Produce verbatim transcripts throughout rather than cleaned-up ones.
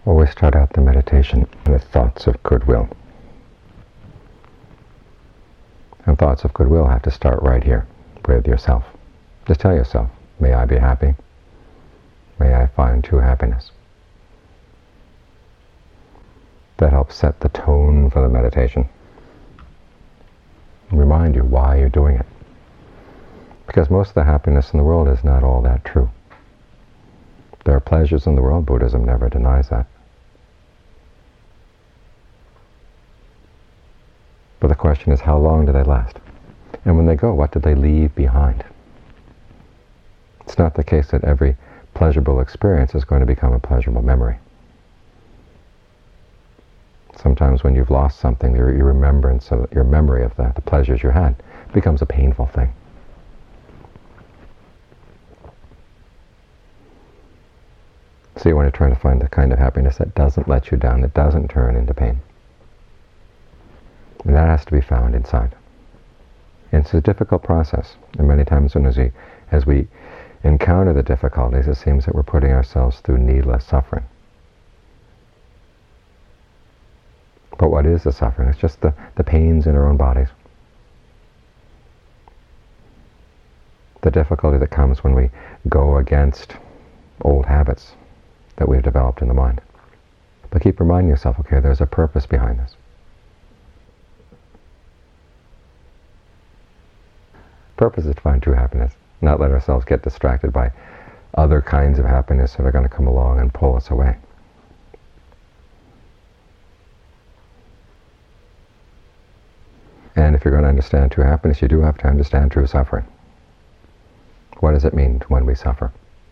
Always start out the meditation with thoughts of goodwill. And thoughts of goodwill have to start right here with yourself. Just tell yourself, may I be happy. May I find true happiness. That helps set the tone for the meditation. Remind you why you're doing it. Because most of the happiness in the world is not all that true. There are pleasures in the world. Buddhism never denies that. But the question is, how long do they last? And when they go, what do they leave behind? It's not the case that every pleasurable experience is going to become a pleasurable memory. Sometimes when you've lost something, your, your remembrance of your memory of that, the pleasures you had, becomes a painful thing. So you want to try to find the kind of happiness that doesn't let you down, that doesn't turn into pain. And that has to be found inside. And it's a difficult process. And many times when as we, as we encounter the difficulties, it seems that we're putting ourselves through needless suffering. But what is the suffering? It's just the, the pains in our own bodies. The difficulty that comes when we go against old habits that we've developed in the mind. But keep reminding yourself, okay, there's a purpose behind this. Purpose is to find true happiness, not let ourselves get distracted by other kinds of happiness that are going to come along and pull us away. And if you're going to understand true happiness, you do have to understand true suffering. What does it mean when we suffer?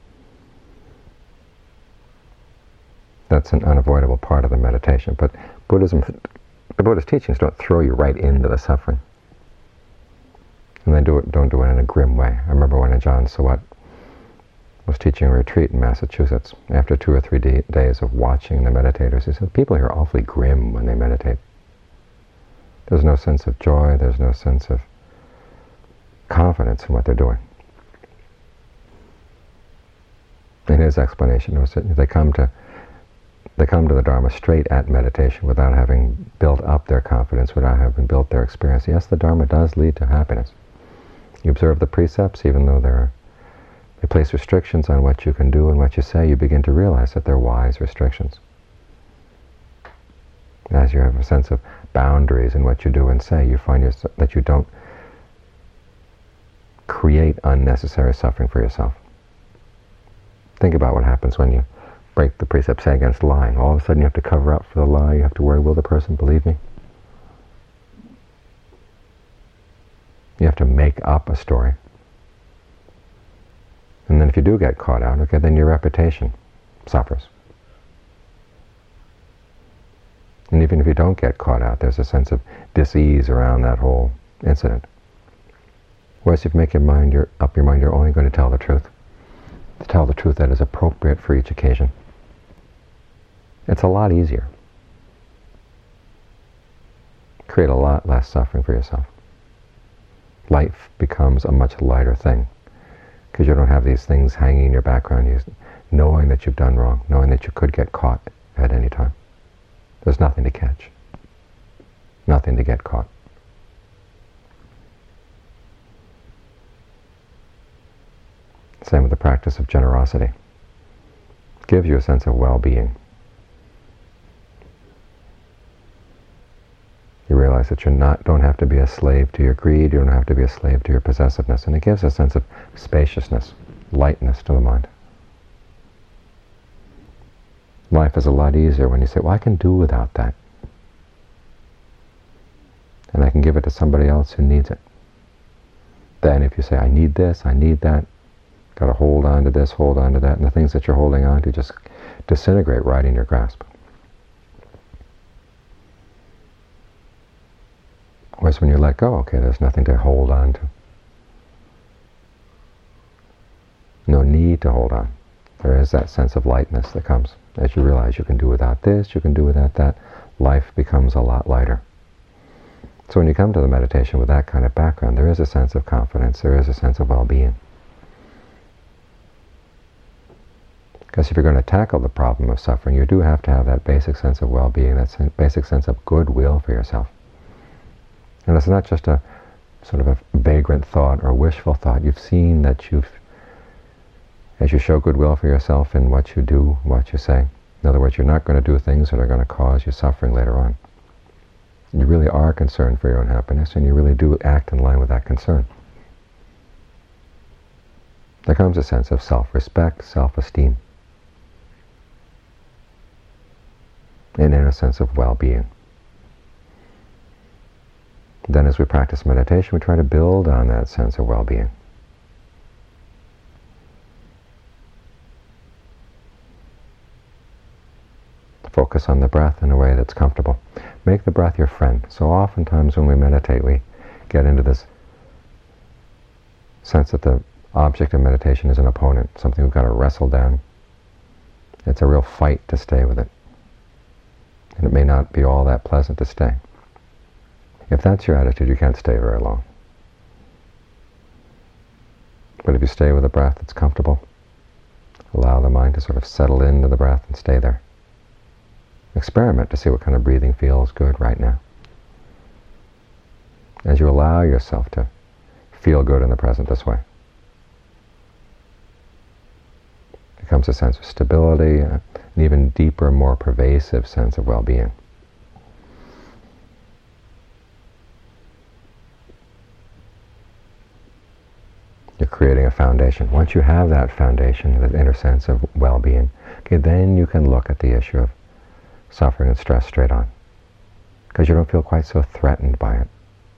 That's an unavoidable part of the meditation. But Buddhism, the Buddhist teachings don't throw you right into the suffering. And they do it, don't do it in a grim way. I remember when Ajahn Suwat was teaching a retreat in Massachusetts, after two or three day, days of watching the meditators, he said, people here are awfully grim when they meditate. There's no sense of joy, there's no sense of confidence in what they're doing. And his explanation was that they come to they come to the Dharma straight at meditation without having built up their confidence, without having built their experience. Yes, the Dharma does lead to happiness. You observe the precepts, even though they're, they place restrictions on what you can do and what you say, you begin to realize that they're wise restrictions. As you have a sense of boundaries in what you do and say, you find yourself, that you don't create unnecessary suffering for yourself. Think about what happens when you break the precept, say, against lying. All of a sudden you have to cover up for the lie, you have to worry, will the person believe me? You have to make up a story. And then if you do get caught out, okay, then your reputation suffers. And even if you don't get caught out, there's a sense of dis-ease around that whole incident. Whereas if you make your mind, your, up your mind, you're only going to tell the truth. To tell the truth that is appropriate for each occasion. It's a lot easier. Create a lot less suffering for yourself. Life becomes a much lighter thing because you don't have these things hanging in your background, you, knowing that you've done wrong, knowing that you could get caught at any time. There's nothing to catch, nothing to get caught. Same with the practice of generosity. It gives you a sense of well-being. You realize that you not don't have to be a slave to your greed, you don't have to be a slave to your possessiveness, and it gives a sense of spaciousness, lightness to the mind. Life is a lot easier when you say, well, I can do without that. And I can give it to somebody else who needs it. Then if you say, I need this, I need that, got to hold on to this, hold on to that, and the things that you're holding on to just disintegrate right in your grasp. Whereas when you let go, okay, there's nothing to hold on to. No need to hold on. There is that sense of lightness that comes as you realize you can do without this, you can do without that. Life becomes a lot lighter. So when you come to the meditation with that kind of background, there is a sense of confidence, there is a sense of well-being. Because if you're going to tackle the problem of suffering, you do have to have that basic sense of well-being, that sen- basic sense of goodwill for yourself. And it's not just a sort of a vagrant thought or wishful thought. You've seen that you've, as you show goodwill for yourself in what you do, what you say. In other words, you're not going to do things that are going to cause you suffering later on. You really are concerned for your own happiness, and you really do act in line with that concern. There comes a sense of self-respect, self-esteem, and in a sense of well-being. Then as we practice meditation, we try to build on that sense of well-being. Focus on the breath in a way that's comfortable. Make the breath your friend. So oftentimes when we meditate, we get into this sense that the object of meditation is an opponent, something we've got to wrestle down. It's a real fight to stay with it. And it may not be all that pleasant to stay. If that's your attitude, you can't stay very long. But if you stay with a breath that's comfortable, allow the mind to sort of settle into the breath and stay there. Experiment to see what kind of breathing feels good right now. As you allow yourself to feel good in the present this way, comes a sense of stability, an even deeper, more pervasive sense of well-being. You're creating a foundation. Once you have that foundation, that inner sense of well-being, okay, then you can look at the issue of suffering and stress straight on, because you don't feel quite so threatened by it.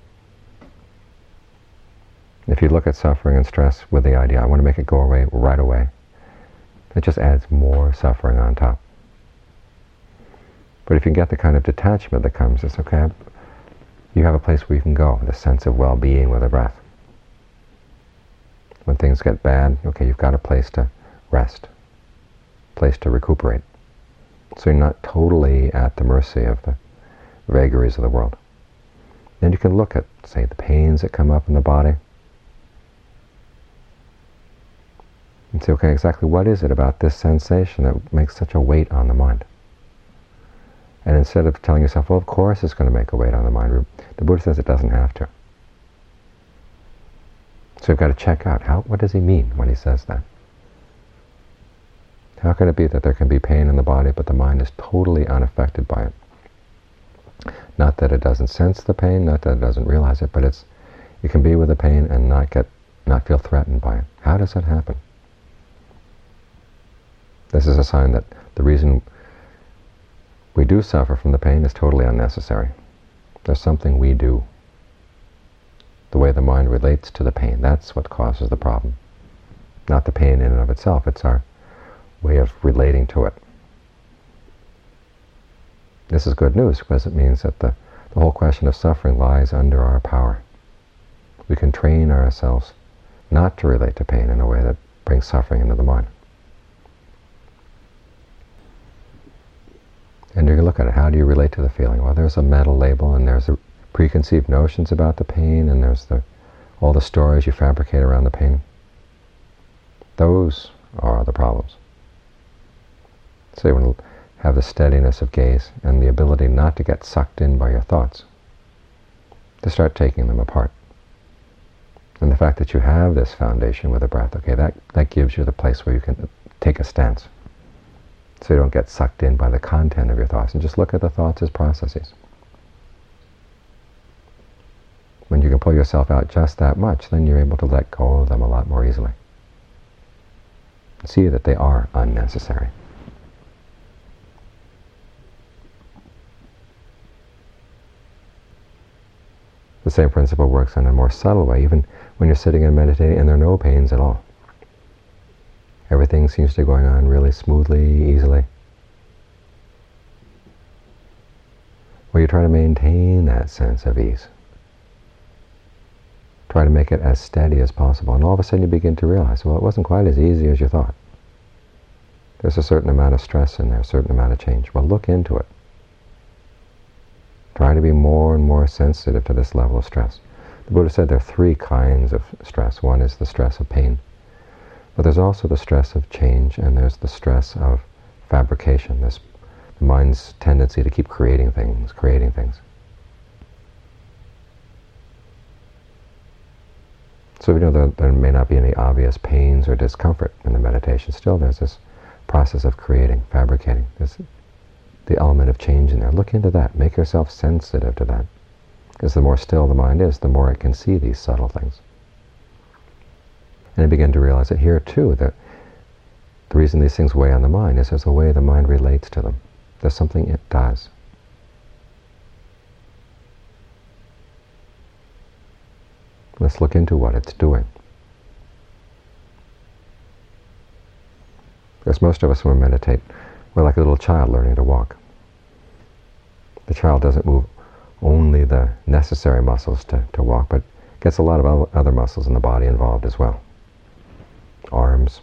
If you look at suffering and stress with the idea, I want to make it go away right away, it just adds more suffering on top. But if you get the kind of detachment that comes, it's okay, you have a place where you can go, the sense of well-being with the breath. When things get bad, okay, you've got a place to rest, a place to recuperate. So you're not totally at the mercy of the vagaries of the world. Then you can look at, say, the pains that come up in the body, and say, okay, exactly what is it about this sensation that makes such a weight on the mind? And instead of telling yourself, well, of course it's going to make a weight on the mind, the Buddha says it doesn't have to. So you've got to check out, how, what does he mean when he says that? How can it be that there can be pain in the body, but the mind is totally unaffected by it? Not that it doesn't sense the pain, not that it doesn't realize it, but it's, you can be with the pain and not get, not feel threatened by it. How does that happen? This is a sign that the reason we do suffer from the pain is totally unnecessary. There's something we do. The way the mind relates to the pain, that's what causes the problem. Not the pain in and of itself, it's our way of relating to it. This is good news, because it means that the, the whole question of suffering lies under our power. We can train ourselves not to relate to pain in a way that brings suffering into the mind. And you can look at it. How do you relate to the feeling? Well, there's a mental label, and there's the preconceived notions about the pain, and there's the all the stories you fabricate around the pain. Those are the problems. So you want to have the steadiness of gaze and the ability not to get sucked in by your thoughts, to start taking them apart. And the fact that you have this foundation with the breath, okay, that, that gives you the place where you can take a stance. So you don't get sucked in by the content of your thoughts, and just look at the thoughts as processes. When you can pull yourself out just that much, then you're able to let go of them a lot more easily. See that they are unnecessary. The same principle works in a more subtle way, even when you're sitting and meditating and there are no pains at all. Everything seems to be going on really smoothly, easily. Well, you try to maintain that sense of ease. Try to make it as steady as possible, and all of a sudden you begin to realize, well, it wasn't quite as easy as you thought. There's a certain amount of stress in there, a certain amount of change. Well, look into it. Try to be more and more sensitive to this level of stress. The Buddha said there are three kinds of stress. One is the stress of pain. But there's also the stress of change, and there's the stress of fabrication. There's the mind's tendency to keep creating things, creating things. So we know that there may not be any obvious pains or discomfort in the meditation. Still, there's this process of creating, fabricating. There's the element of change in there. Look into that. Make yourself sensitive to that. Because the more still the mind is, the more it can see these subtle things. And you begin to realize that here, too, that the reason these things weigh on the mind is there's a way the mind relates to them. There's something it does. Let's look into what it's doing. Because most of us, when we meditate, we're like a little child learning to walk. The child doesn't move only the necessary muscles to, to walk, but gets a lot of other muscles in the body involved as well. Arms,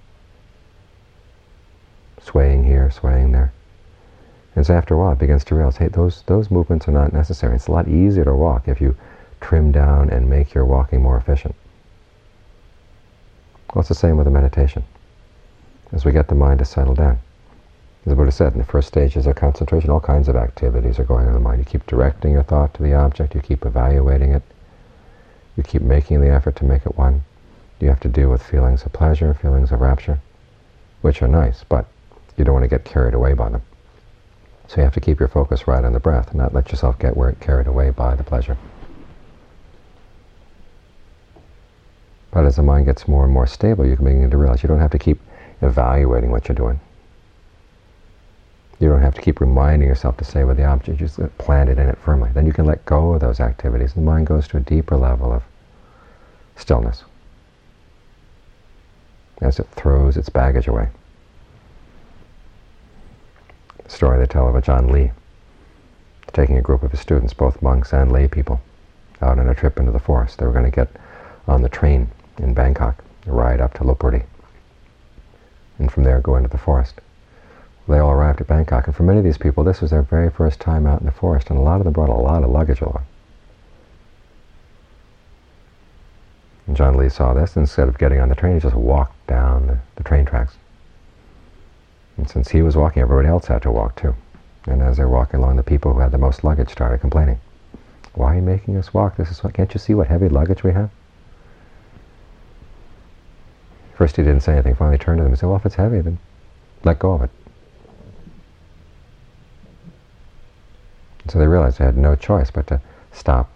swaying here, swaying there. And so after a while it begins to realize, hey, those, those movements are not necessary. It's a lot easier to walk if you trim down and make your walking more efficient. Well, it's the same with the meditation. As we get the mind to settle down. As the Buddha said, in the first stages of concentration, all kinds of activities are going on in the mind. You keep directing your thought to the object, you keep evaluating it, you keep making the effort to make it one. You have to deal with feelings of pleasure, feelings of rapture, which are nice, but you don't want to get carried away by them. So you have to keep your focus right on the breath and not let yourself get carried away by the pleasure. But as the mind gets more and more stable, you can begin to realize you don't have to keep evaluating what you're doing. You don't have to keep reminding yourself to stay with the object. You just plant it in it firmly. Then you can let go of those activities. The mind goes to a deeper level of stillness as it throws its baggage away. The story they tell of a John Lee taking a group of his students, both monks and lay people, out on a trip into the forest. They were going to get on the train in Bangkok, ride up to Lopburi, and from there go into the forest. They all arrived at Bangkok, and for many of these people, this was their very first time out in the forest, and a lot of them brought a lot of luggage along. And John Lee saw this, and instead of getting on the train, he just walked down the, the train tracks. And since he was walking, everybody else had to walk too. And as they're walking along, the people who had the most luggage started complaining. Why are you making us walk? This is what, can't you see what heavy luggage we have? First he didn't say anything. Finally turned to them and said, well, if it's heavy, then let go of it. And so they realized they had no choice but to stop,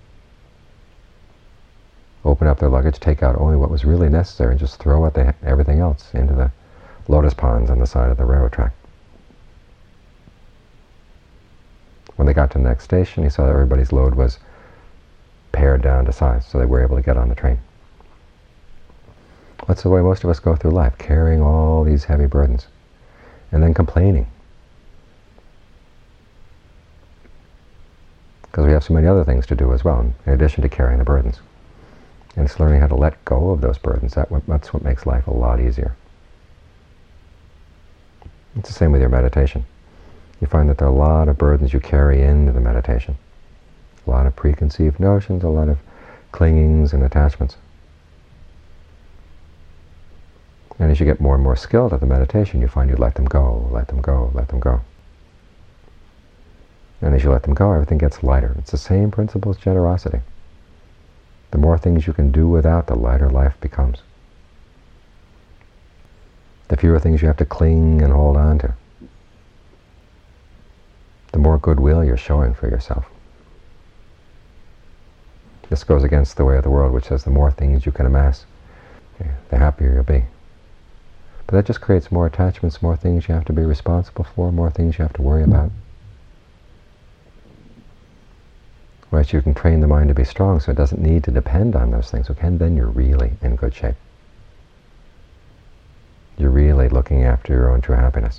open up their luggage, take out only what was really necessary, and just throw out the, everything else into the lotus ponds on the side of the railroad track. When they got to the next station, he saw that everybody's load was pared down to size, so they were able to get on the train. That's the way most of us go through life, carrying all these heavy burdens, and then complaining. Because we have so many other things to do as well, in addition to carrying the burdens. And it's learning how to let go of those burdens. That, that's what makes life a lot easier. It's the same with your meditation. You find that there are a lot of burdens you carry into the meditation. A lot of preconceived notions, a lot of clingings and attachments. And as you get more and more skilled at the meditation, you find you let them go, let them go, let them go. And as you let them go, everything gets lighter. It's the same principle as generosity. The more things you can do without, the lighter life becomes. The fewer things you have to cling and hold on to, the more goodwill you're showing for yourself. This goes against the way of the world, which says the more things you can amass, the happier you'll be. But that just creates more attachments, more things you have to be responsible for, more things you have to worry about. Whereas you can train the mind to be strong so it doesn't need to depend on those things. Okay, then you're really in good shape. You're really looking after your own true happiness.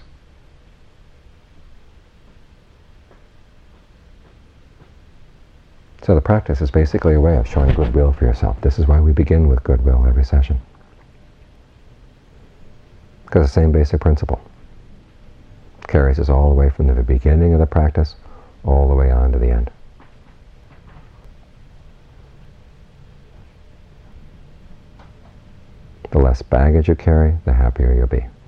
So the practice is basically a way of showing goodwill for yourself. This is why we begin with goodwill every session. Because the same basic principle carries us all the way from the beginning of the practice all the way on to the end. The less baggage you carry, the happier you'll be.